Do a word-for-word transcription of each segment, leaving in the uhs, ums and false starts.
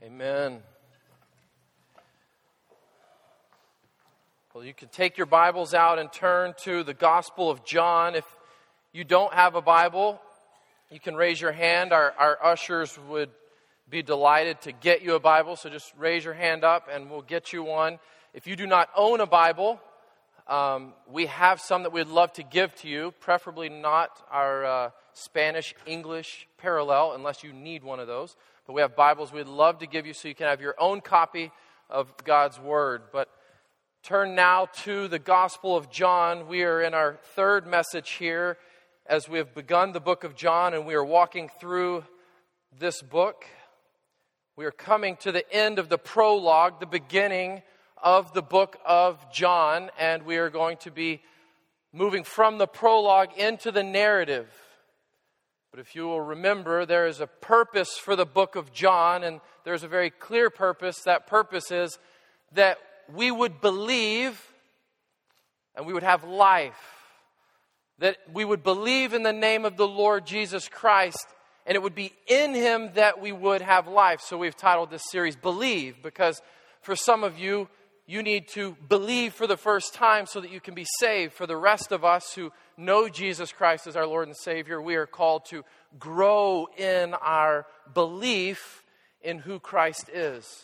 Amen. Well, you can take your Bibles out and turn to the Gospel of John. If you don't have a Bible, you can raise your hand. Our, our ushers would be delighted to get you a Bible, so just raise your hand up and we'll get you one. If you do not own a Bible, um, we have some that we'd love to give to you, preferably not our uh, Spanish-English parallel, unless you need one of those. But we have Bibles we'd love to give you so you can have your own copy of God's Word. But turn now to the Gospel of John. We are in our third message here as we have begun the book of John, and we are walking through this book. We are coming to the end of the prologue, the beginning of the book of John, and we are going to be moving from the prologue into the narrative. But if you will remember, there is a purpose for the book of John, and there's a very clear purpose. That purpose is that we would believe and we would have life. That we would believe in the name of the Lord Jesus Christ, and it would be in Him that we would have life. So we've titled this series, Believe, because for some of you, you need to believe for the first time so that you can be saved. For the rest of us who know Jesus Christ as our Lord and Savior, we are called to grow in our belief in who Christ is.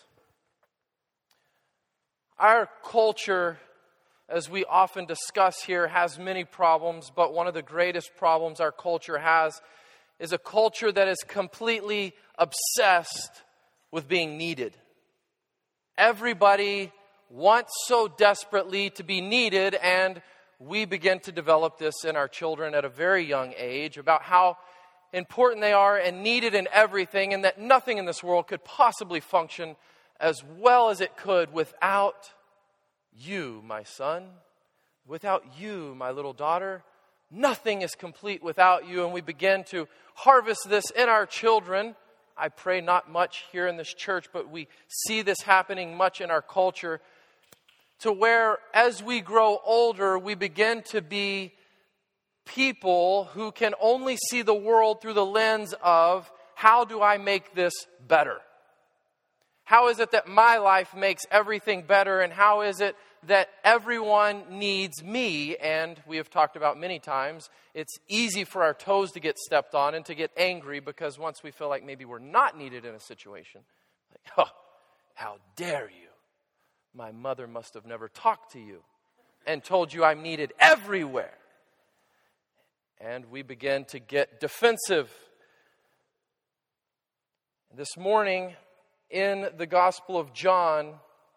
Our culture, as we often discuss here, has many problems, but one of the greatest problems our culture has is a culture that is completely obsessed with being needed. Everybody wants so desperately to be needed, and we begin to develop this in our children at a very young age about how important they are and needed in everything, and that nothing in this world could possibly function as well as it could without you, my son, without you, my little daughter. Nothing is complete without you, and we begin to harvest this in our children. I pray not much here in this church, but we see this happening much in our culture, to where as we grow older, we begin to be people who can only see the world through the lens of, how do I make this better? How is it that my life makes everything better, and how is it that everyone needs me? And we have talked about many times, it's easy for our toes to get stepped on and to get angry, because once we feel like maybe we're not needed in a situation, like, oh, how dare you? My mother must have never talked to you and told you I'm needed everywhere. And we begin to get defensive. This morning, in the Gospel of John,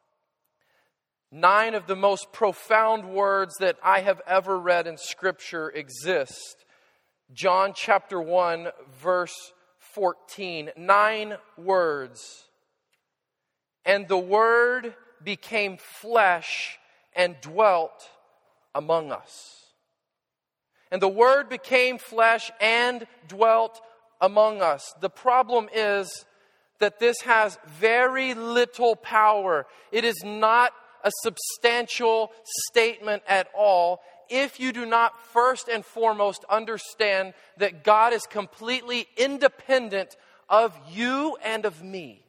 nine of the most profound words that I have ever read in Scripture exist. John chapter one, verse fourteen. Nine words. And the Word became flesh and dwelt among us. And the Word became flesh and dwelt among us. The problem is that this has very little power. It is not a substantial statement at all if you do not first and foremost understand that God is completely independent of you and of me.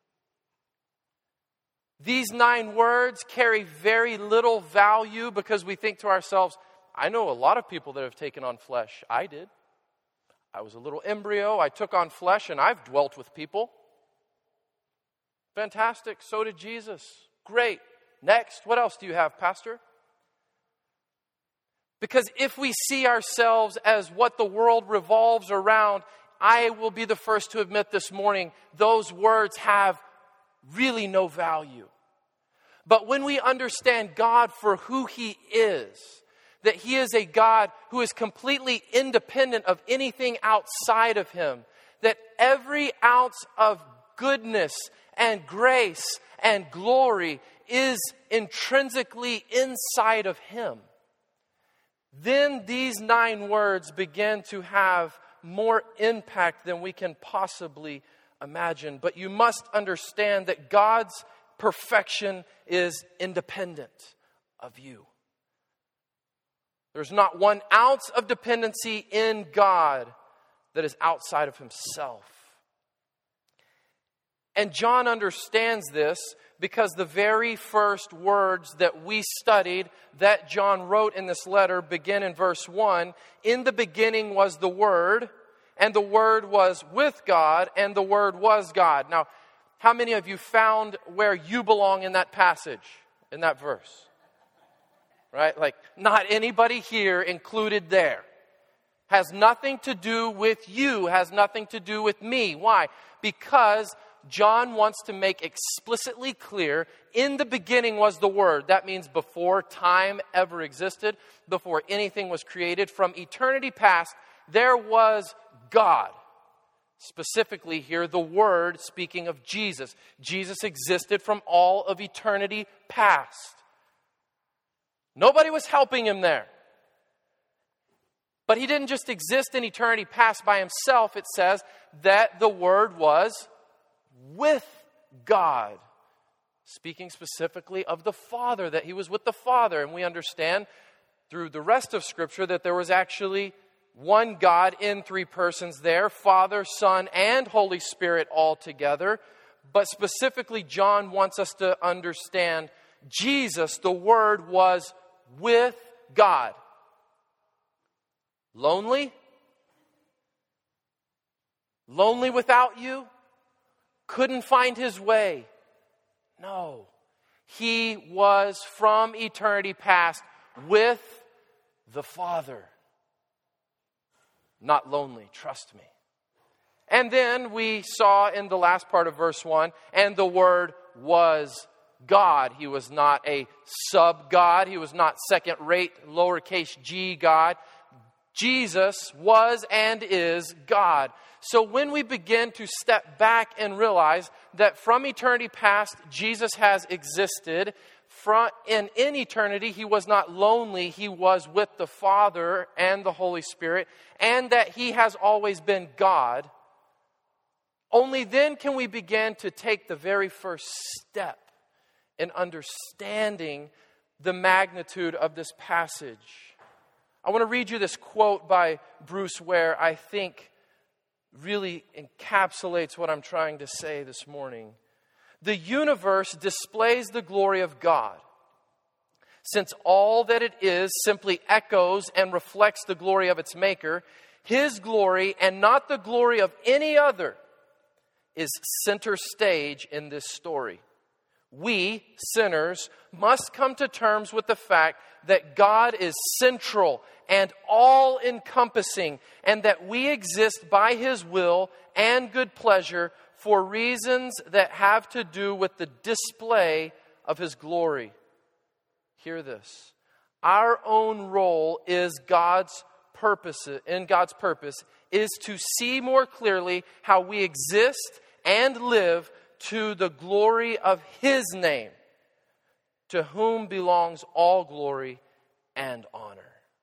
These nine words carry very little value because we think to ourselves, I know a lot of people that have taken on flesh. I did. I was a little embryo. I took on flesh and I've dwelt with people. Fantastic. So did Jesus. Great. Next. What else do you have, Pastor? Because if we see ourselves as what the world revolves around, I will be the first to admit this morning, those words have really no value. But when we understand God for who He is, that He is a God who is completely independent of anything outside of Him, that every ounce of goodness and grace and glory is intrinsically inside of Him, then these nine words begin to have more impact than we can possibly imagine. But you must understand that God's perfection is independent of you. There's not one ounce of dependency in God that is outside of Himself. And John understands this because the very first words that we studied that John wrote in this letter begin in verse one. In the beginning was the Word, and the Word was with God, and the Word was God. Now, how many of you found where you belong in that passage, in that verse? Right? Like, not anybody here included there. Has nothing to do with you, has nothing to do with me. Why? Because John wants to make explicitly clear, in the beginning was the Word. That means before time ever existed, before anything was created, from eternity past, there was God. Specifically here, the Word, speaking of Jesus. Jesus existed from all of eternity past. Nobody was helping him there. But he didn't just exist in eternity past by himself. It says that the Word was with God. Speaking specifically of the Father, that he was with the Father. And we understand through the rest of Scripture that there was actually one God in three persons there, Father, Son, and Holy Spirit all together. But specifically, John wants us to understand Jesus, the Word, was with God. Lonely? Lonely without you? Couldn't find his way? No. He was from eternity past with the Father. Not lonely, trust me. And then we saw in the last part of verse one, and the Word was God. He was not a sub-God. He was not second-rate, lowercase g God. Jesus was and is God. So when we begin to step back and realize that from eternity past, Jesus has existed, from, and in eternity, he was not lonely, he was with the Father and the Holy Spirit, and that he has always been God, only then can we begin to take the very first step in understanding the magnitude of this passage. I want to read you this quote by Bruce Ware I think really encapsulates what I'm trying to say this morning. The universe displays the glory of God. Since all that it is simply echoes and reflects the glory of its maker, his glory and not the glory of any other is center stage in this story. We, sinners, must come to terms with the fact that God is central and all-encompassing, and that we exist by his will and good pleasure for reasons that have to do with the display of his glory. Hear this. Our own role is God's purpose, in God's purpose, is to see more clearly how we exist and live to the glory of his name, to whom belongs all glory and honor.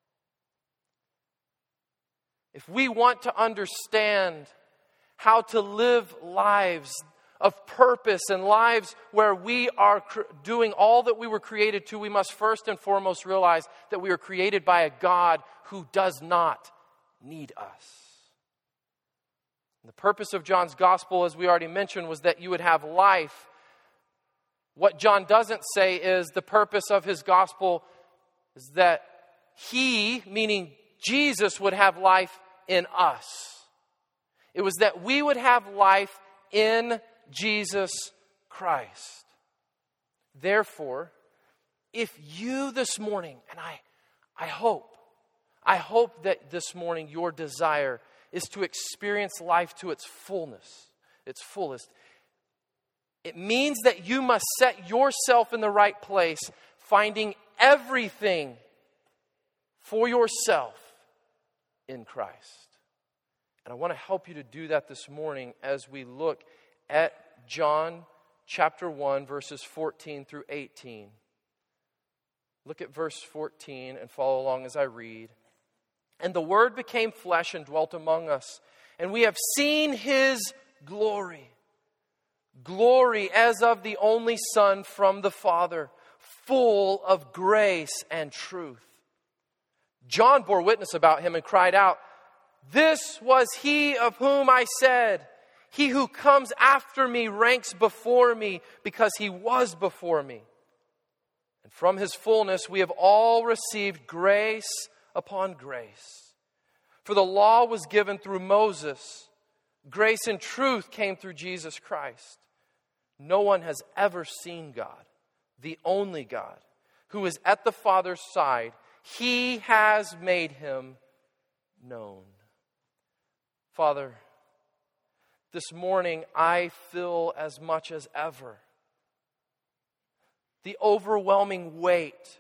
If we want to understand how to live lives of purpose and lives where we are cr- doing all that we were created to, we must first and foremost realize that we are created by a God who does not need us. The purpose of John's gospel, as we already mentioned, was that you would have life. What John doesn't say is the purpose of his gospel is that he, meaning Jesus, would have life in us. It was that we would have life in Jesus Christ. Therefore, if you this morning, and I, I hope, I hope that this morning your desire is to experience life to its fullness, its fullest. It means that you must set yourself in the right place, finding everything for yourself in Christ. And I want to help you to do that this morning as we look at John chapter one, verses fourteen through eighteen. Look at verse fourteen and follow along as I read. And the Word became flesh and dwelt among us, and we have seen his glory. Glory as of the only Son from the Father, full of grace and truth. John bore witness about him and cried out, "This was he of whom I said, He who comes after me ranks before me because he was before me. And from his fullness we have all received grace upon grace. For the law was given through Moses. Grace and truth came through Jesus Christ. No one has ever seen God, the only God, who is at the Father's side. He has made him known. Father, this morning I feel as much as ever the overwhelming weight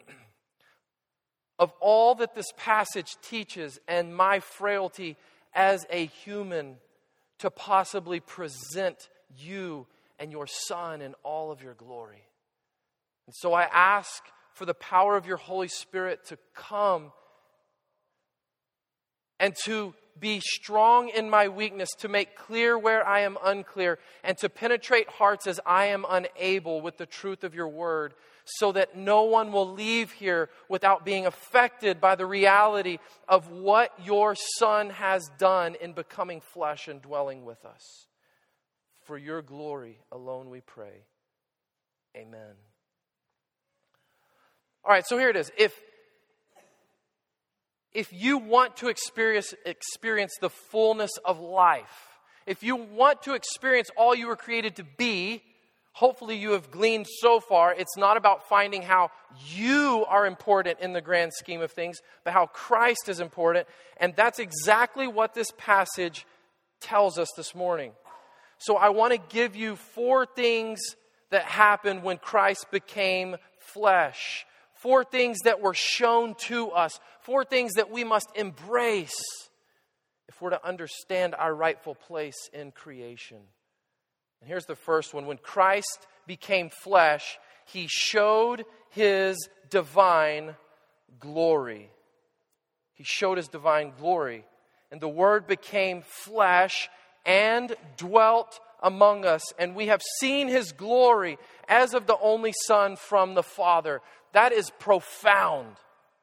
of all that this passage teaches and my frailty as a human to possibly present you and your Son in all of your glory. And so I ask for the power of your Holy Spirit to come and to be strong in my weakness, to make clear where I am unclear, and to penetrate hearts as I am unable with the truth of your word, so that no one will leave here without being affected by the reality of what your Son has done in becoming flesh and dwelling with us. For your glory alone we pray. Amen. All right, so here it is. If If you want to experience, experience the fullness of life, if you want to experience all you were created to be, hopefully you have gleaned so far, it's not about finding how you are important in the grand scheme of things, but how Christ is important. And that's exactly what this passage tells us this morning. So I want to give you four things that happened when Christ became flesh. Four things that were shown to us. Four things that we must embrace if we're to understand our rightful place in creation. And here's the first one. When Christ became flesh, he showed his divine glory. He showed his divine glory. And the Word became flesh and dwelt among us. And we have seen his glory as of the only Son from the Father. That is profound.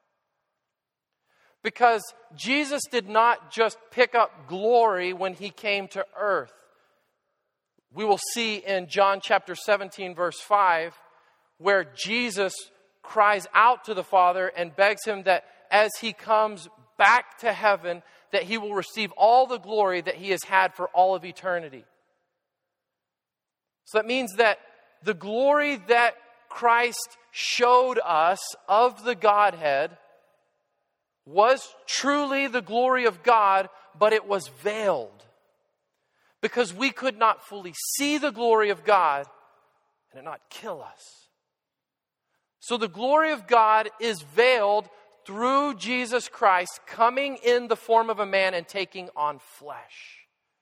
Because Jesus did not just pick up glory when he came to earth. We will see in John chapter seventeen, verse five, where Jesus cries out to the Father and begs him that as he comes back to heaven, that he will receive all the glory that he has had for all of eternity. So that means that the glory that Christ showed us of the Godhead was truly the glory of God, but it was veiled. Because we could not fully see the glory of God and it not kill us. So the glory of God is veiled through Jesus Christ coming in the form of a man and taking on flesh.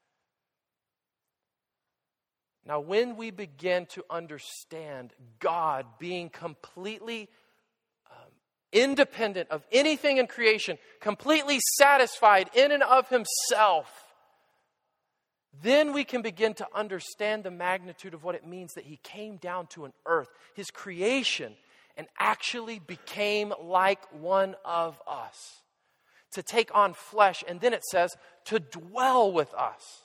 Now, when we begin to understand God being completely um, independent of anything in creation, completely satisfied in and of himself, then we can begin to understand the magnitude of what it means that he came down to an earth, his creation, and actually became like one of us. To take on flesh, and then it says, to dwell with us.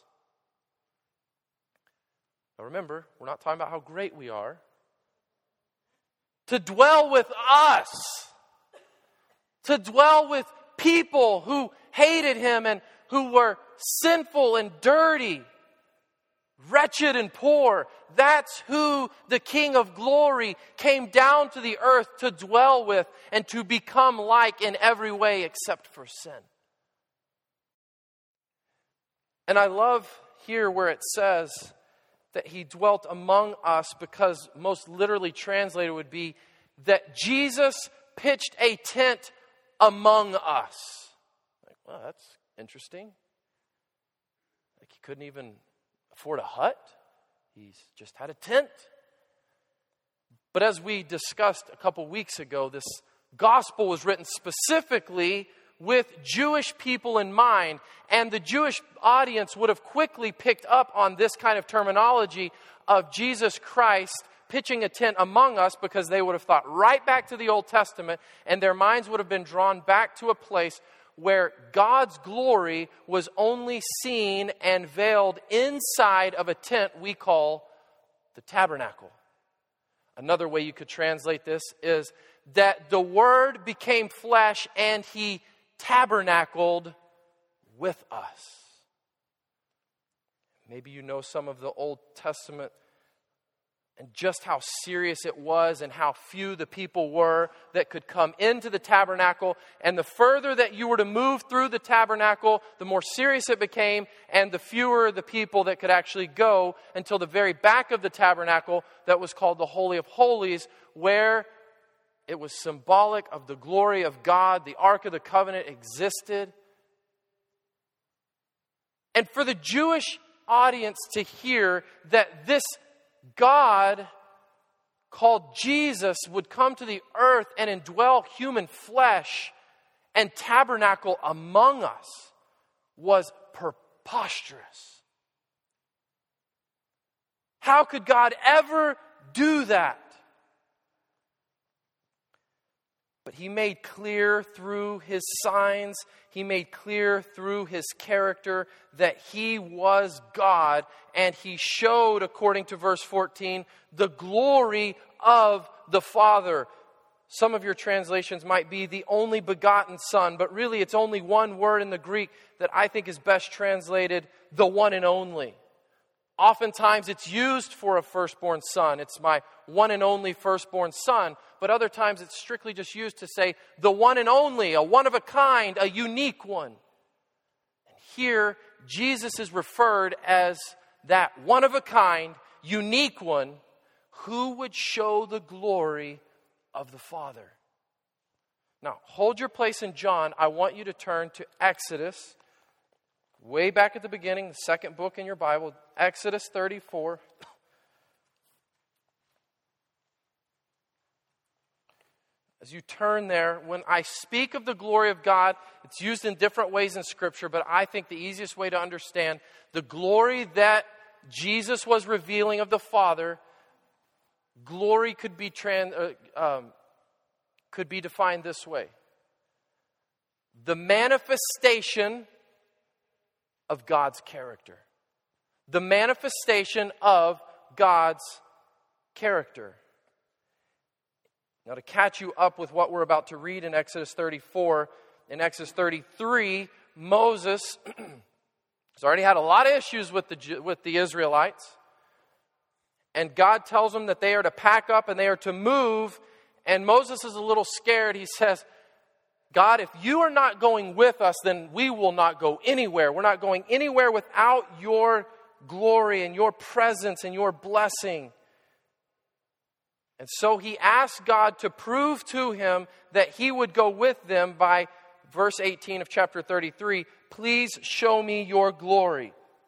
Now remember, we're not talking about how great we are. To dwell with us. To dwell with people who hated him and who were sinful and dirty, wretched and poor. That's who the King of Glory came down to the earth to dwell with and to become like in every way except for sin. And I love here where it says that he dwelt among us, because most literally translated would be that Jesus pitched a tent among us. Like, well, that's interesting. Like he couldn't even afford a hut. He's just had a tent. But as we discussed a couple weeks ago, this gospel was written specifically with Jewish people in mind, and the Jewish audience would have quickly picked up on this kind of terminology of Jesus Christ pitching a tent among us, because they would have thought right back to the Old Testament, and their minds would have been drawn back to a place where God's glory was only seen and veiled inside of a tent we call the tabernacle. Another way you could translate this is that the Word became flesh and He tabernacled with us. Maybe you know some of the Old Testament and just how serious it was and how few the people were that could come into the tabernacle. And the further that you were to move through the tabernacle, the more serious it became, and the fewer the people that could actually go until the very back of the tabernacle that was called the Holy of Holies, where it was symbolic of the glory of God. The Ark of the Covenant existed. And for the Jewish audience to hear that this God called Jesus would come to the earth and indwell human flesh and tabernacle among us was preposterous. How could God ever do that? But He made clear through His signs, He made clear through His character that He was God. And He showed, according to verse fourteen, the glory of the Father. Some of your translations might be the only begotten Son, but really it's only one word in the Greek that I think is best translated, the one and only. Oftentimes it's used for a firstborn son. It's my one and only firstborn son. But other times it's strictly just used to say the one and only, a one of a kind, a unique one. And here Jesus is referred as that one of a kind, unique one who would show the glory of the Father. Now, hold your place in John. I want you to turn to Exodus. Way back at the beginning, the second book in your Bible, Exodus thirty-four. As you turn there, when I speak of the glory of God, it's used in different ways in Scripture, but I think the easiest way to understand the glory that Jesus was revealing of the Father, glory could be trans, uh, um, could be defined this way: the manifestation of God's character. The manifestation of God's character. Now, to catch you up with what we're about to read in Exodus thirty-four, in Exodus thirty-three, Moses has already had a lot of issues with the, with the Israelites. And God tells them that they are to pack up and they are to move. And Moses is a little scared. He says, God, if you are not going with us, then we will not go anywhere. We're not going anywhere without your glory and your presence and your blessing. And so he asked God to prove to him that he would go with them by verse eighteen of chapter thirty-three. Please show me your glory.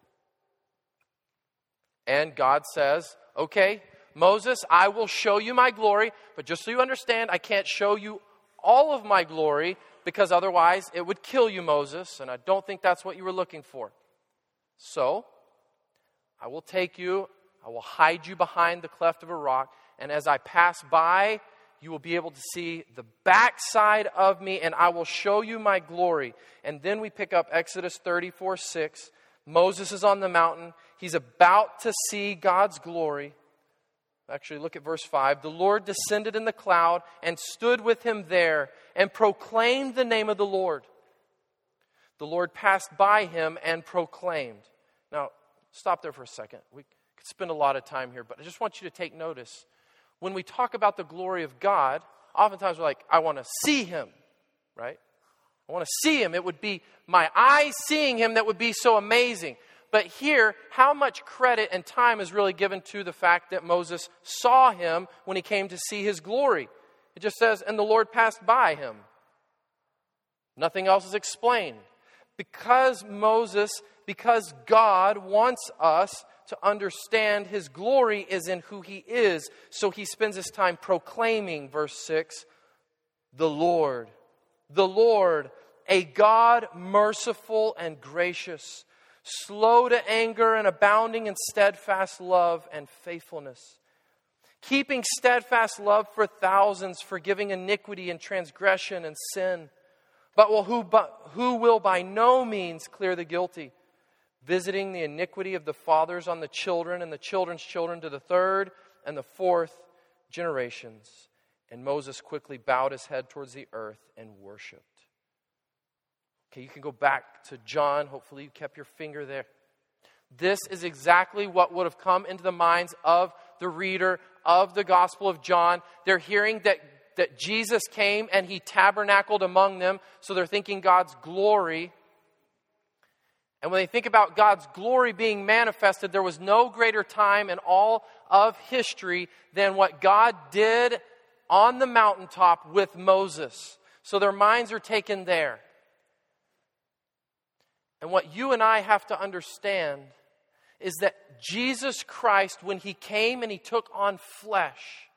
And God says, okay, Moses, I will show you my glory, but just so you understand, I can't show you all of my glory, because otherwise it would kill you, Moses, and I don't think that's what you were looking for. So, I will take you, I will hide you behind the cleft of a rock, and as I pass by, you will be able to see the backside of me, and I will show you my glory. And then we pick up Exodus thirty-four six. Moses is on the mountain. He's about to see God's glory. Actually, look at verse five. The Lord descended in the cloud and stood with him there and proclaimed the name of the Lord. The Lord passed by him and proclaimed. Now, stop there for a second. We could spend a lot of time here, but I just want you to take notice. When we talk about the glory of God, oftentimes we're like, I want to see him, right? I want to see him. It would be my eyes seeing him that would be so amazing. But here, how much credit and time is really given to the fact that Moses saw him when he came to see his glory? It just says, and the Lord passed by him. Nothing else is explained. Because Moses, because God wants us to understand his glory is in who he is, so he spends his time proclaiming, verse six, the Lord, the Lord, a God merciful and gracious, slow to anger and abounding in steadfast love and faithfulness, keeping steadfast love for thousands, forgiving iniquity and transgression and sin, but will who, but who will by no means clear the guilty, visiting the iniquity of the fathers on the children and the children's children to the third and the fourth generations. And Moses quickly bowed his head towards the earth and worshipped. Okay, you can go back to John. Hopefully you kept your finger there. This is exactly what would have come into the minds of the reader of the Gospel of John. They're hearing that, that Jesus came and he tabernacled among them, so they're thinking God's glory. And when they think about God's glory being manifested, there was no greater time in all of history than what God did on the mountaintop with Moses. So their minds are taken there. And what you and I have to understand is that Jesus Christ, when he came and he took on flesh,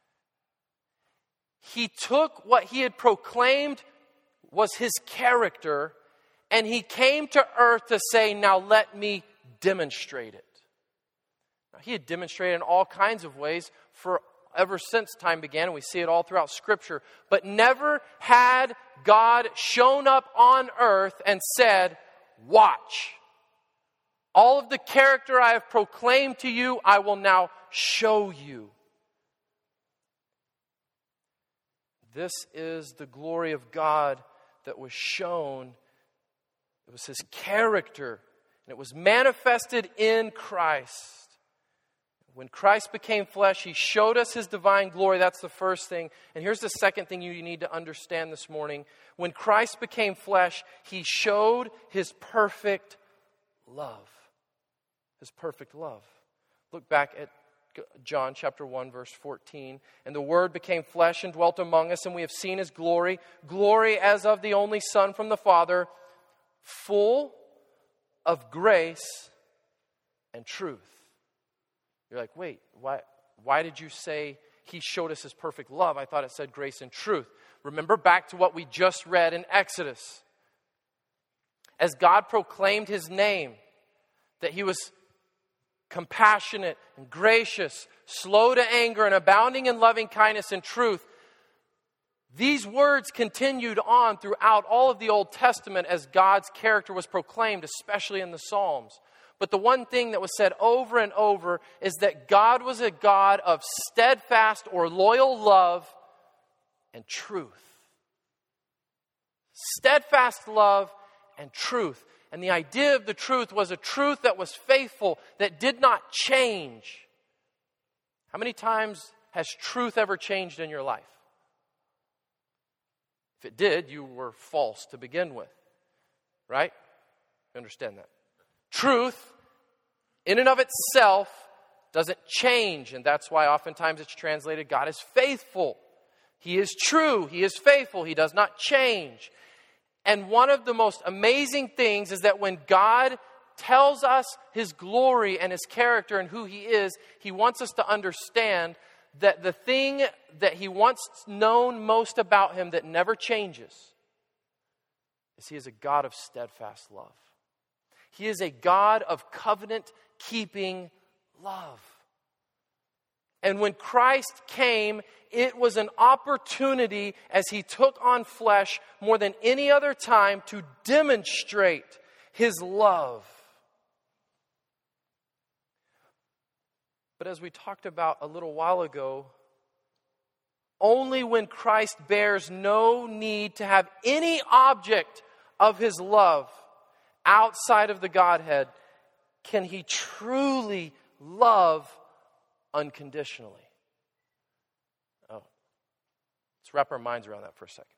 he took what he had proclaimed was his character, and he came to earth to say, now let me demonstrate it. Now, he had demonstrated in all kinds of ways for ever since time began, and we see it all throughout Scripture. But never had God shown up on earth and said, watch. All of the character I have proclaimed to you, I will now show you. This is the glory of God that was shown. It was his character, and it was manifested in Christ. When Christ became flesh, he showed us his divine glory. That's the first thing. And here's the second thing you need to understand this morning. When Christ became flesh, he showed his perfect love. His perfect love. Look back at John chapter one, verse fourteen. And the Word became flesh and dwelt among us, and we have seen his glory. Glory as of the only Son from the Father, full of grace and truth. You're like, wait, why, why did you say he showed us his perfect love? I thought it said grace and truth. Remember back to what we just read in Exodus. As God proclaimed his name, that he was compassionate and gracious, slow to anger and abounding in loving kindness and truth. These words continued on throughout all of the Old Testament as God's character was proclaimed, especially in the Psalms. But the one thing that was said over and over is that God was a God of steadfast or loyal love and truth. Steadfast love and truth. And the idea of the truth was a truth that was faithful, that did not change. How many times has truth ever changed in your life? If it did, you were false to begin with. Right? You understand that? Truth, in and of itself, doesn't change. And that's why oftentimes it's translated, God is faithful. He is true. He is faithful. He does not change. And one of the most amazing things is that when God tells us his glory and his character and who he is, he wants us to understand that the thing that he wants known most about him that never changes is he is a God of steadfast love. He is a God of covenant-keeping love. And when Christ came, it was an opportunity as he took on flesh more than any other time to demonstrate his love. But as we talked about a little while ago, only when Christ bears no need to have any object of his love outside of the Godhead can he truly love unconditionally. Oh, let's wrap our minds around that for a second.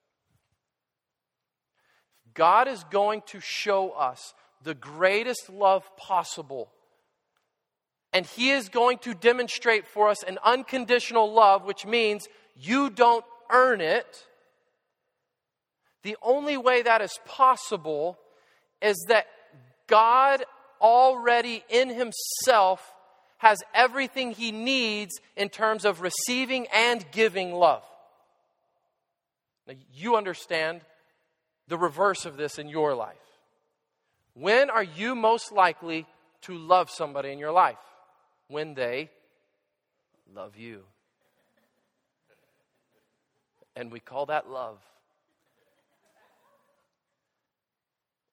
God is going to show us the greatest love possible, and he is going to demonstrate for us an unconditional love, which means you don't earn it. The only way that is possible is that God already in himself has everything he needs in terms of receiving and giving love. Now, you understand the reverse of this in your life. When are you most likely to love somebody in your life? When they love you. And we call that love.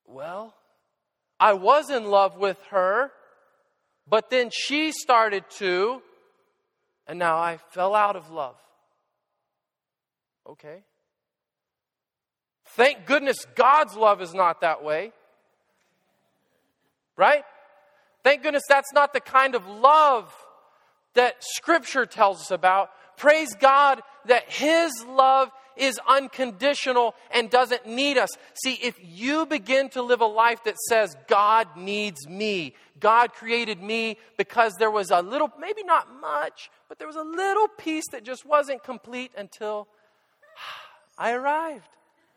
Well, I was in love with her, but then she started to, and now I fell out of love. Okay. Thank goodness God's love is not that way. Right? Thank goodness that's not the kind of love that Scripture tells us about. Praise God that His love is unconditional and doesn't need us. See, if you begin to live a life that says, God needs me, God created me because there was a little, maybe not much, but there was a little piece that just wasn't complete until I arrived.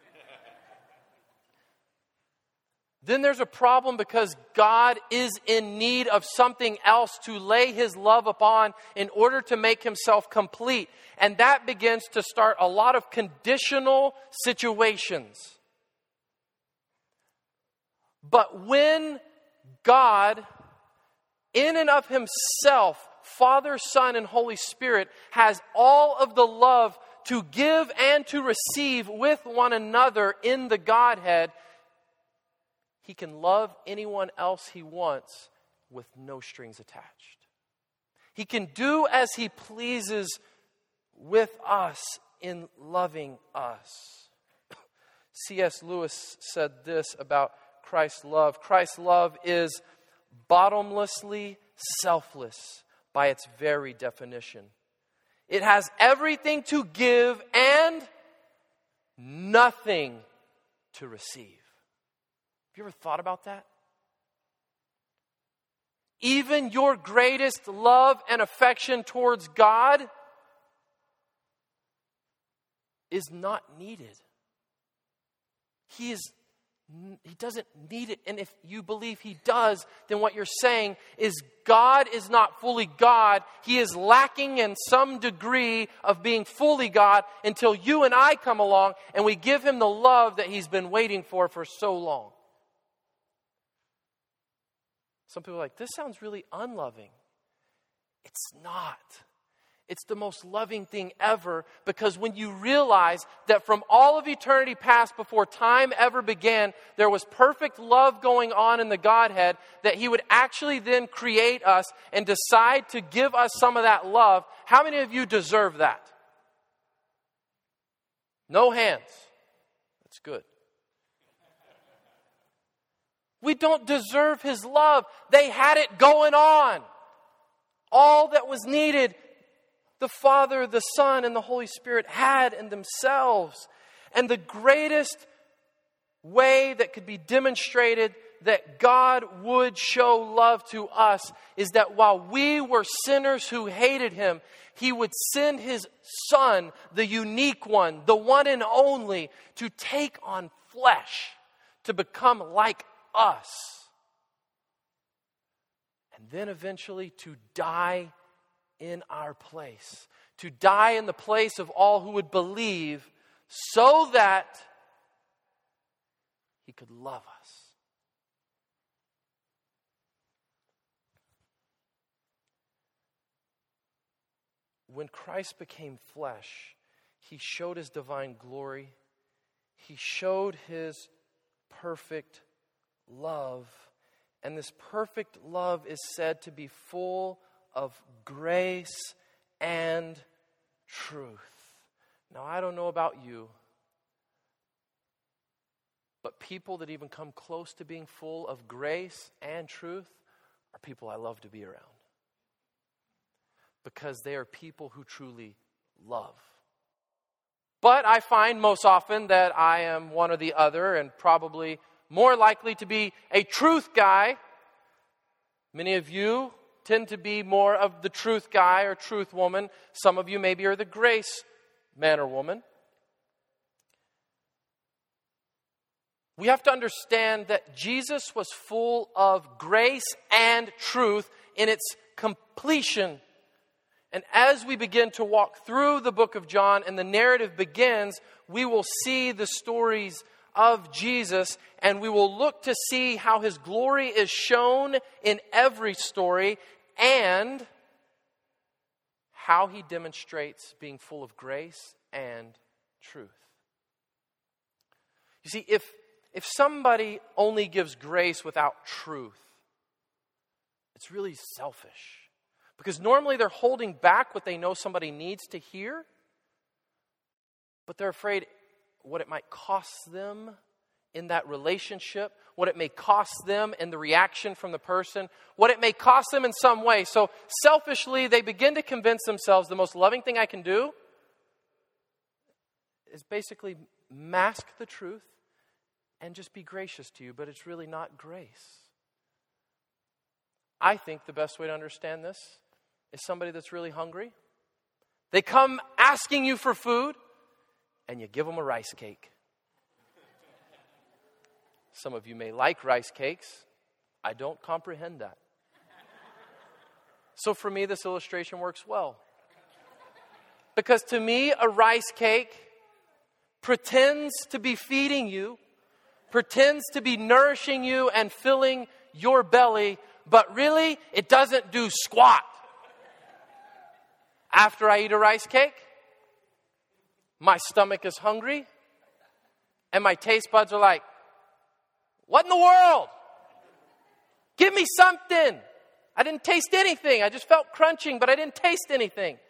Then there's a problem because God is in need of something else to lay His love upon in order to make Himself complete. And that begins to start a lot of conditional situations. But when God, in and of Himself, Father, Son, and Holy Spirit, has all of the love to give and to receive with one another in the Godhead, He can love anyone else He wants with no strings attached. He can do as He pleases with us in loving us. C S Lewis said this about Christ's love. Christ's love is bottomlessly selfless by its very definition. It has everything to give and nothing to receive. Have you ever thought about that? Even your greatest love and affection towards God is not needed. He is He doesn't need it. And if you believe He does, then what you're saying is God is not fully God. He is lacking in some degree of being fully God until you and I come along and we give Him the love that He's been waiting for for so long. Some people are like, this sounds really unloving. It's not. It's the most loving thing ever, because when you realize that from all of eternity past, before time ever began, there was perfect love going on in the Godhead, that He would actually then create us and decide to give us some of that love. How many of you deserve that? No hands. That's good. We don't deserve His love. They had it going on. All that was needed, the Father, the Son, and the Holy Spirit had in themselves. And the greatest way that could be demonstrated that God would show love to us is that while we were sinners who hated Him, He would send His Son, the unique one, the one and only, to take on flesh, to become like us. And then eventually to die in our place. To die in the place of all who would believe, so that He could love us. When Christ became flesh, He showed His divine glory. He showed His perfect love. And this perfect love is said to be full of grace and truth. Now, I don't know about you, but people that even come close to being full of grace and truth are people I love to be around. Because they are people who truly love. But I find most often that I am one or the other, and probably more likely to be a truth guy. Many of you tend to be more of the truth guy or truth woman. Some of you maybe are the grace man or woman. We have to understand that Jesus was full of grace and truth in its completion. And as we begin to walk through the book of John and the narrative begins, we will see the stories of Jesus, and we will look to see how His glory is shown in every story and how He demonstrates being full of grace and truth. You see, if if somebody only gives grace without truth, it's really selfish. Because normally they're holding back what they know somebody needs to hear, but they're afraid what it might cost them in that relationship, what it may cost them in the reaction from the person, what it may cost them in some way. So selfishly, they begin to convince themselves the most loving thing I can do is basically mask the truth and just be gracious to you, but it's really not grace. I think the best way to understand this is somebody that's really hungry. They come asking you for food, and you give them a rice cake. Some of you may like rice cakes. I don't comprehend that. So for me, this illustration works well. Because to me, a rice cake pretends to be feeding you, pretends to be nourishing you and filling your belly, but really, it doesn't do squat. After I eat a rice cake, my stomach is hungry, and my taste buds are like, what in the world? Give me something. I didn't taste anything. I just felt crunching, but I didn't taste anything.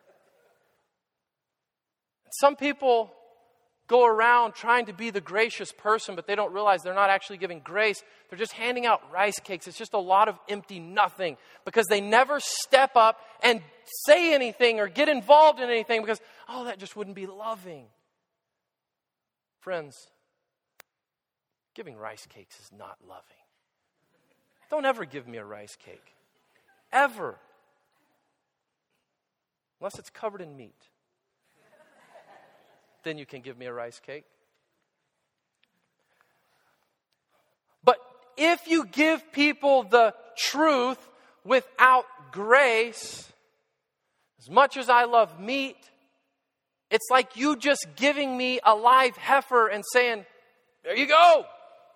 Some people go around trying to be the gracious person, but they don't realize they're not actually giving grace. They're just handing out rice cakes. It's just a lot of empty nothing because they never step up and say anything or get involved in anything because, oh, that just wouldn't be loving. Friends, giving rice cakes is not loving. Don't ever give me a rice cake. Ever. Unless it's covered in meat. Then you can give me a rice cake. But if you give people the truth without grace, as much as I love meat, it's like you just giving me a live heifer and saying, there you go.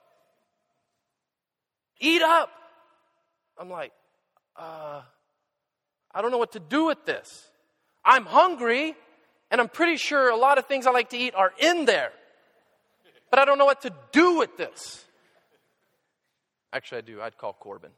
Eat up. I'm like, uh, I don't know what to do with this. I'm hungry. And I'm pretty sure a lot of things I like to eat are in there. But I don't know what to do with this. Actually, I do. I'd call Corbin.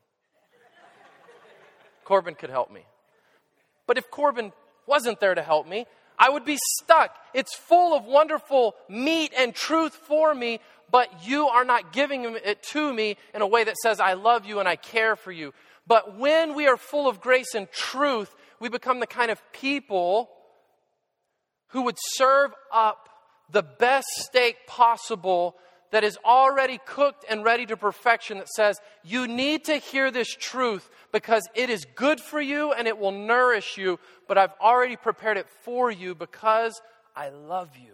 Corbin could help me. But if Corbin wasn't there to help me, I would be stuck. It's full of wonderful meat and truth for me, but you are not giving it to me in a way that says, I love you and I care for you. But when we are full of grace and truth, we become the kind of people who would serve up the best steak possible that is already cooked and ready to perfection, that says, you need to hear this truth because it is good for you and it will nourish you, but I've already prepared it for you because I love you.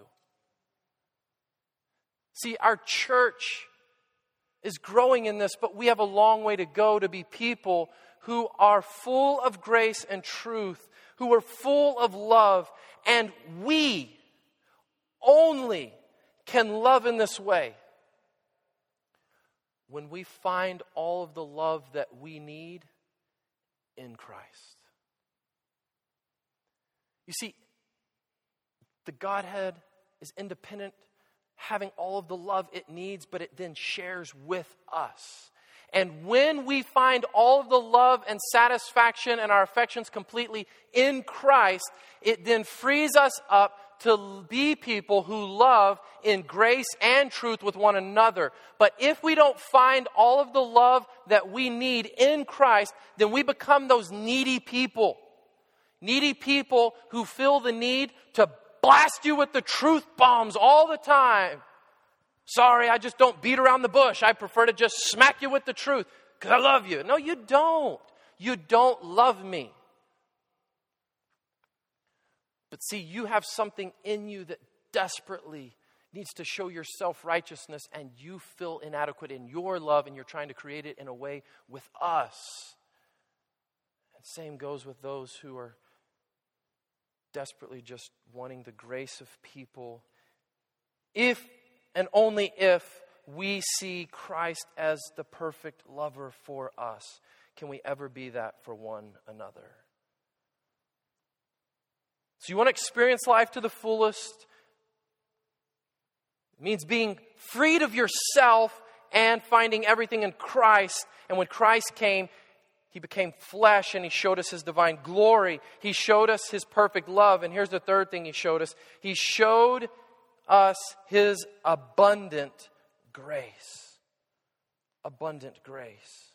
See, our church is growing in this, but we have a long way to go to be people who are full of grace and truth, who are full of love. And we only can love in this way when we find all of the love that we need in Christ. You see, the Godhead is independent, having all of the love it needs, but it then shares with us. And when we find all of the love and satisfaction and our affections completely in Christ, it then frees us up to be people who love in grace and truth with one another. But if we don't find all of the love that we need in Christ, then we become those needy people. Needy people who feel the need to blast you with the truth bombs all the time. Sorry, I just don't beat around the bush. I prefer to just smack you with the truth because I love you. No, you don't. You don't love me. But see, you have something in you that desperately needs to show your self-righteousness, and you feel inadequate in your love, and you're trying to create it in a way with us. And same goes with those who are desperately just wanting the grace of people. If and only if we see Christ as the perfect lover for us, can we ever be that for one another. So you want to experience life to the fullest? It means being freed of yourself and finding everything in Christ. And when Christ came, He became flesh and He showed us His divine glory. He showed us His perfect love. And here's the third thing He showed us. He showed us His abundant grace. Abundant grace.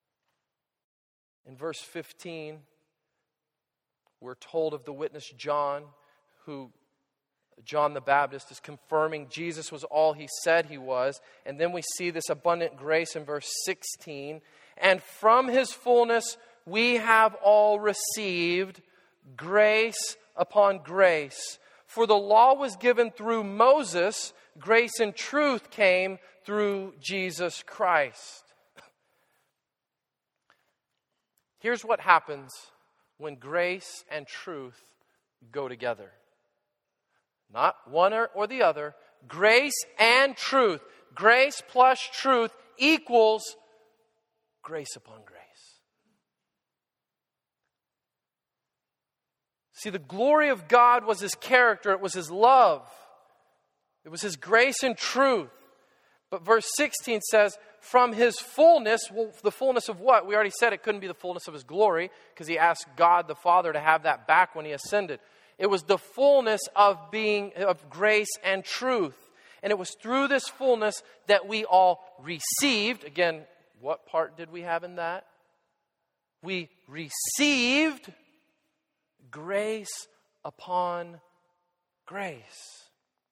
In verse fifteen, we're told of the witness John, who John the Baptist is confirming Jesus was all he said he was. And then we see this abundant grace in verse sixteen. And from His fullness we have all received grace upon grace. For the law was given through Moses, grace and truth came through Jesus Christ. Here's what happens when grace and truth go together. Not one or, or the other. Grace and truth. Grace plus truth equals grace upon grace. See, the glory of God was His character. It was His love. It was His grace and truth. But verse sixteen says, from His fullness, well, the fullness of what? We already said it couldn't be the fullness of His glory because He asked God the Father to have that back when He ascended. It was the fullness of being of grace and truth. And it was through this fullness that we all received. Again, what part did we have in that? We received grace upon grace.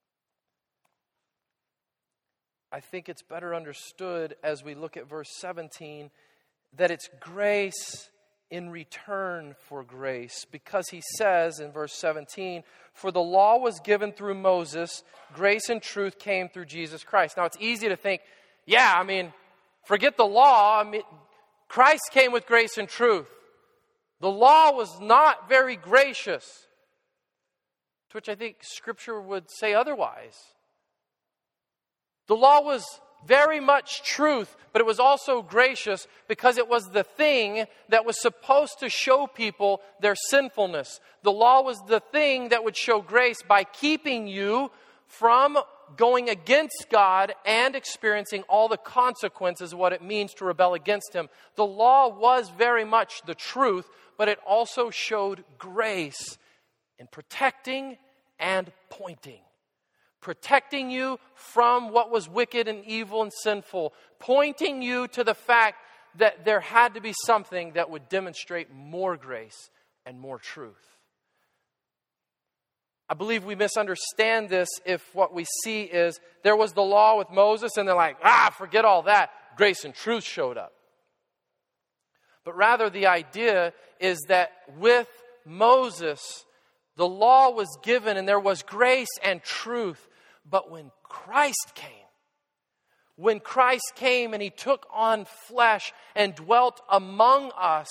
I think it's better understood as we look at verse seventeen that it's grace in return for grace, because he says in verse seventeen, for the law was given through Moses, grace and truth came through Jesus Christ. Now it's easy to think, yeah, I mean, forget the law. I mean, Christ came with grace and truth. The law was not very gracious, to which I think Scripture would say otherwise. The law was very much truth, but it was also gracious because it was the thing that was supposed to show people their sinfulness. The law was the thing that would show grace by keeping you from going against God and experiencing all the consequences of what it means to rebel against Him. The law was very much the truth, but it also showed grace in protecting and pointing. Protecting you from what was wicked and evil and sinful. Pointing you to the fact that there had to be something that would demonstrate more grace and more truth. I believe we misunderstand this if what we see is there was the law with Moses and they're like, ah, forget all that. Grace and truth showed up. But rather the idea is that with Moses, the law was given and there was grace and truth. But when Christ came, when Christ came and He took on flesh and dwelt among us,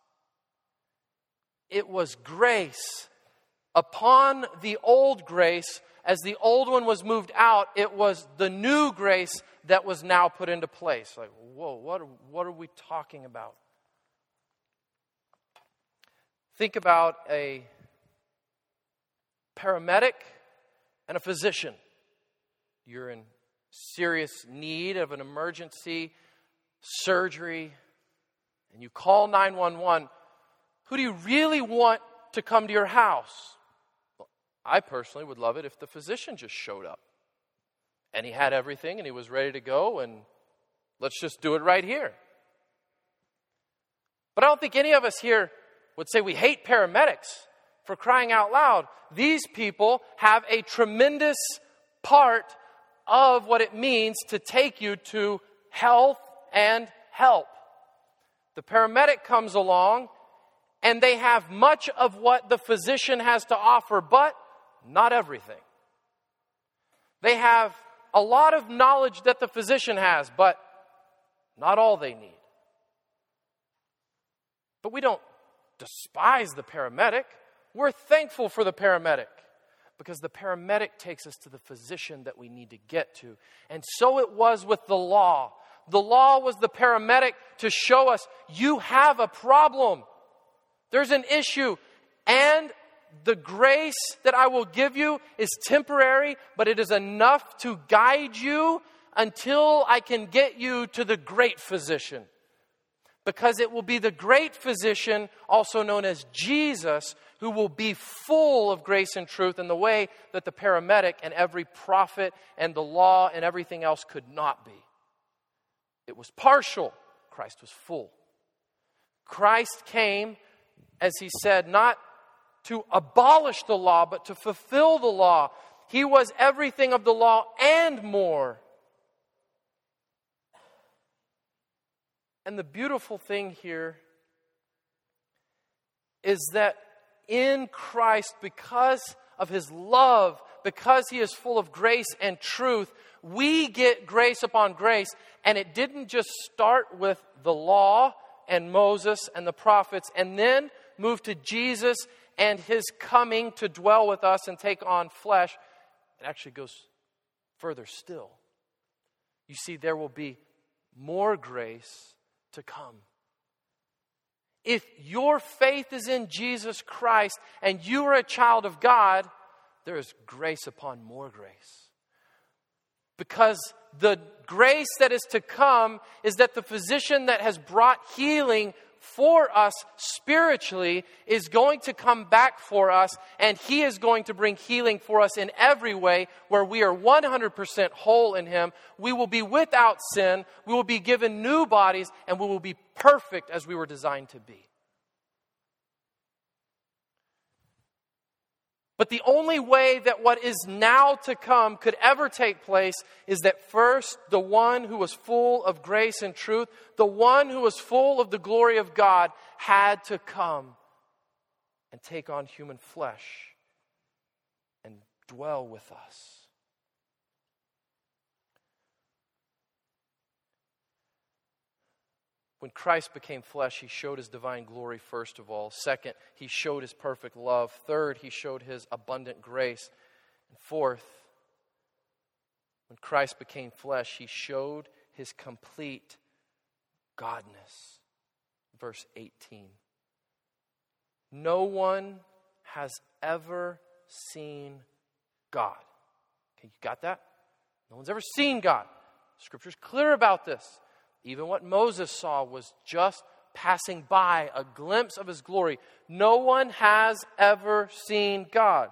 it was grace upon the old grace. As the old one was moved out, it was the new grace that was now put into place. Like, whoa, what are, what are we talking about? Think about a paramedic and a physician. You're in serious need of an emergency surgery, and you call nine one one. Who do you really want to come to your house? Well, I personally would love it if the physician just showed up, and he had everything, and he was ready to go, and let's just do it right here. But I don't think any of us here would say we hate paramedics. For crying out loud, these people have a tremendous part of what it means to take you to health and help. The paramedic comes along and they have much of what the physician has to offer, but not everything. They have a lot of knowledge that the physician has, but not all they need. But we don't despise the paramedic. We're thankful for the paramedic because the paramedic takes us to the physician that we need to get to. And so it was with the law. The law was the paramedic to show us you have a problem. There's an issue. And the grace that I will give you is temporary, but it is enough to guide you until I can get you to the great physician. Because it will be the great physician, also known as Jesus, who will be full of grace and truth in the way that the paramedic and every prophet and the law and everything else could not be. It was partial. Christ was full. Christ came, as he said, not to abolish the law, but to fulfill the law. He was everything of the law and more. And the beautiful thing here is that in Christ, because of his love, because he is full of grace and truth, we get grace upon grace. And it didn't just start with the law and Moses and the prophets and then move to Jesus and his coming to dwell with us and take on flesh. It actually goes further still. You see, there will be more grace to come. If your faith is in Jesus Christ and you are a child of God, there is grace upon more grace. Because the grace that is to come is that the physician that has brought healing for us spiritually is going to come back for us, and he is going to bring healing for us in every way where we are one hundred percent whole in him. We will be without sin, we will be given new bodies, and we will be perfect as we were designed to be. But the only way that what is now to come could ever take place is that first, the one who was full of grace and truth, the one who was full of the glory of God, had to come and take on human flesh and dwell with us. When Christ became flesh, he showed his divine glory first of all. Second, he showed his perfect love. Third, he showed his abundant grace. And fourth, when Christ became flesh, he showed his complete godness. Verse eighteen. No one has ever seen God. Okay, you got that? No one's ever seen God. Scripture's clear about this. Even what Moses saw was just passing by, a glimpse of his glory. No one has ever seen God.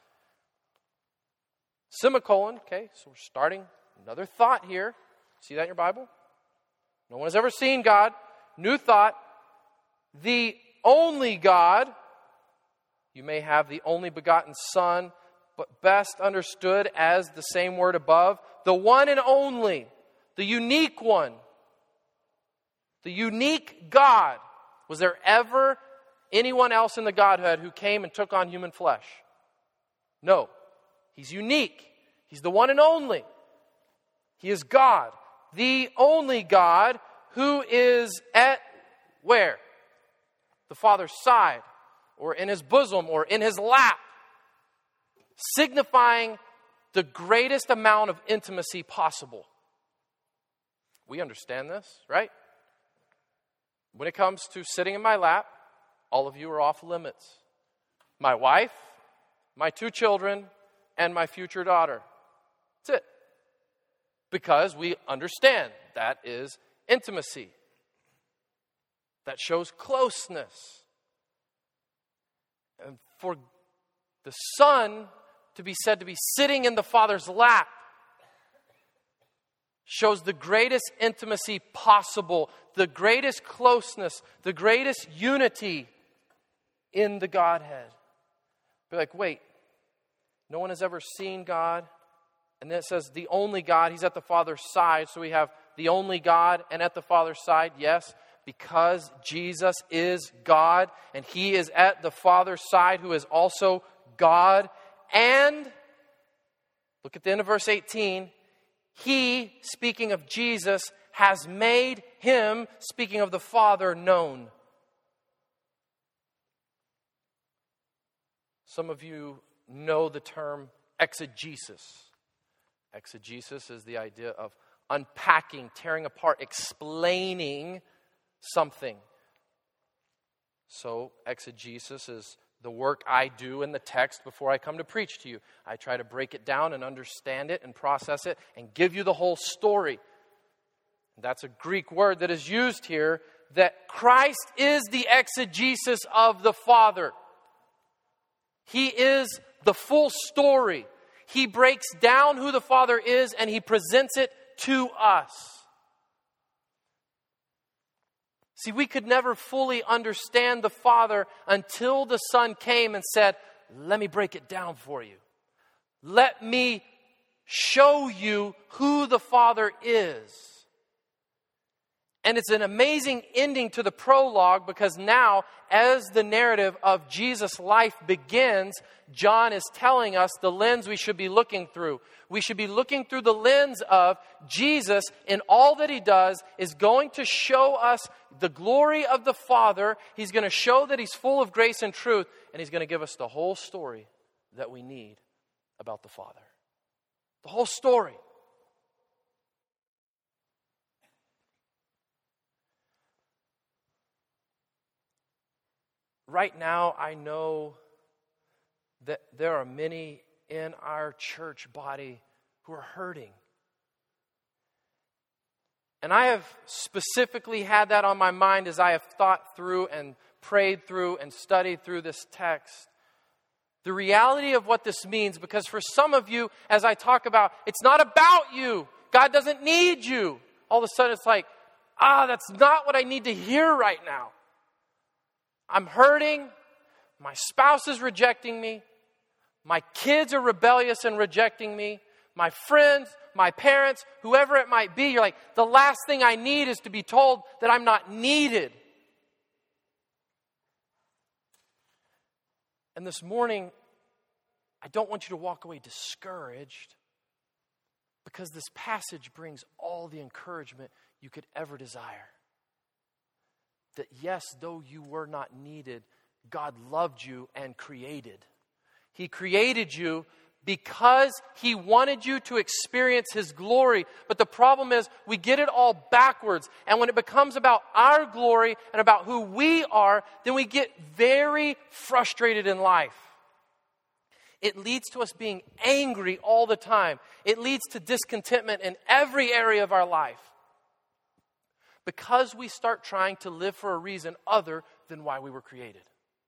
Semicolon, okay, so we're starting another thought here. See that in your Bible? No one has ever seen God. New thought. The only God, you may have the only begotten Son, but best understood as the same word above. The one and only, the unique one. The unique God. Was there ever anyone else in the Godhead who came and took on human flesh? No. He's unique. He's the one and only. He is God. The only God who is at where? The Father's side, or in his bosom, or in his lap. Signifying the greatest amount of intimacy possible. We understand this, right? When it comes to sitting in my lap, all of you are off limits. My wife, my two children, and my future daughter. That's it. Because we understand that is intimacy. That shows closeness. And for the Son to be said to be sitting in the Father's lap shows the greatest intimacy possible, the greatest closeness, the greatest unity in the Godhead. Be like, wait, no one has ever seen God. And then it says the only God, he's at the Father's side. So we have the only God and at the Father's side. Yes, because Jesus is God and he is at the Father's side who is also God. And look at the end of verse eighteen. He, speaking of Jesus, has made him, speaking of the Father, known. Some of you know the term exegesis. Exegesis is the idea of unpacking, tearing apart, explaining something. So exegesis is the work I do in the text before I come to preach to you. I try to break it down and understand it and process it and give you the whole story. That's a Greek word that is used here, that Christ is the exegesis of the Father. He is the full story. He breaks down who the Father is and He presents it to us. See, we could never fully understand the Father until the Son came and said, let me break it down for you. Let me show you who the Father is. And it's an amazing ending to the prologue, because now, as the narrative of Jesus' life begins, John is telling us the lens we should be looking through. We should be looking through the lens of Jesus, in all that He does, is going to show us the glory of the Father. He's going to show that He's full of grace and truth, and He's going to give us the whole story that we need about the Father. The whole story. Right now, I know that there are many in our church body who are hurting. And I have specifically had that on my mind as I have thought through and prayed through and studied through this text. The reality of what this means, because for some of you, as I talk about, it's not about you. God doesn't need you. All of a sudden it's like, ah, that's not what I need to hear right now. I'm hurting. My spouse is rejecting me. My kids are rebellious and rejecting me. My friends, my parents, whoever it might be, you're like, the last thing I need is to be told that I'm not needed. And this morning, I don't want you to walk away discouraged, because this passage brings all the encouragement you could ever desire. That yes, though you were not needed, God loved you and created. He created you because He wanted you to experience His glory. But the problem is, we get it all backwards. And when it becomes about our glory and about who we are, then we get very frustrated in life. It leads to us being angry all the time. It leads to discontentment in every area of our life. Because we start trying to live for a reason other than why we were created.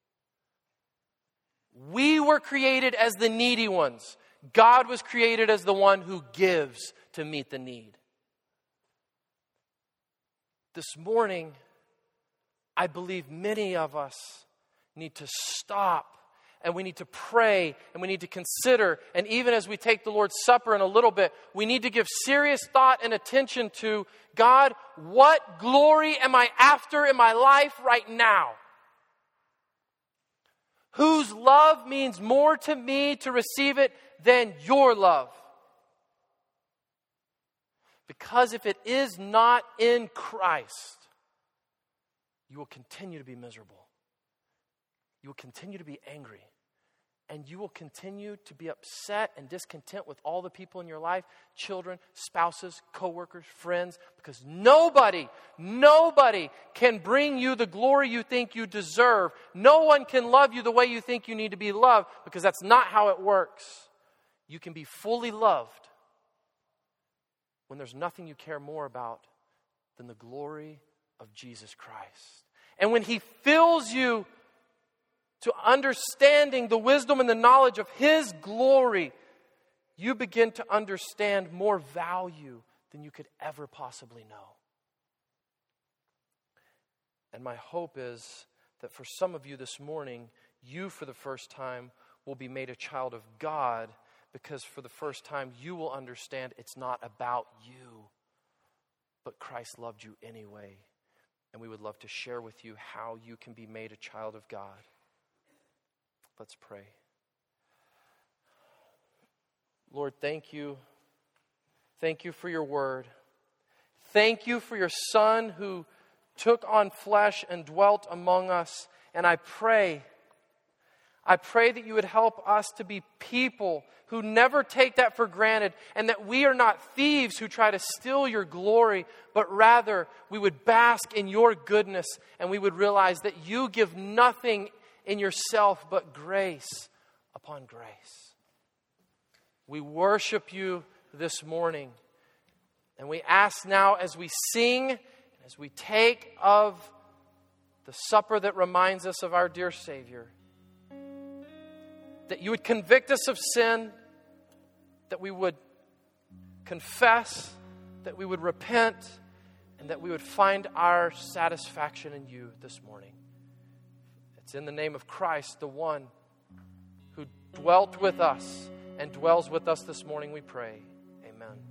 We were created as the needy ones. God was created as the one who gives to meet the need. This morning, I believe many of us need to stop, and we need to pray, and we need to consider, and even as we take the Lord's Supper in a little bit, we need to give serious thought and attention to, God, what glory am I after in my life right now? Whose love means more to me to receive it than your love? Because if it is not in Christ, you will continue to be miserable. You will continue to be angry. And you will continue to be upset and discontent with all the people in your life, children, spouses, coworkers, friends, because nobody, nobody can bring you the glory you think you deserve. No one can love you the way you think you need to be loved, because that's not how it works. You can be fully loved when there's nothing you care more about than the glory of Jesus Christ. And when He fills you to understanding the wisdom and the knowledge of His glory, you begin to understand more value than you could ever possibly know. And my hope is that for some of you this morning, you for the first time will be made a child of God, because for the first time you will understand it's not about you, but Christ loved you anyway. And we would love to share with you how you can be made a child of God. Let's pray. Lord, thank you. Thank you for your word. Thank you for your Son who took on flesh and dwelt among us. And I pray, I pray that you would help us to be people who never take that for granted, and that we are not thieves who try to steal your glory, but rather we would bask in your goodness, and we would realize that you give nothing in yourself, but grace upon grace. We worship you this morning. And we ask now as we sing, as we take of the supper that reminds us of our dear Savior, that you would convict us of sin, that we would confess, that we would repent, and that we would find our satisfaction in you this morning. It's in the name of Christ, the one who dwelt with us and dwells with us this morning, we pray. Amen.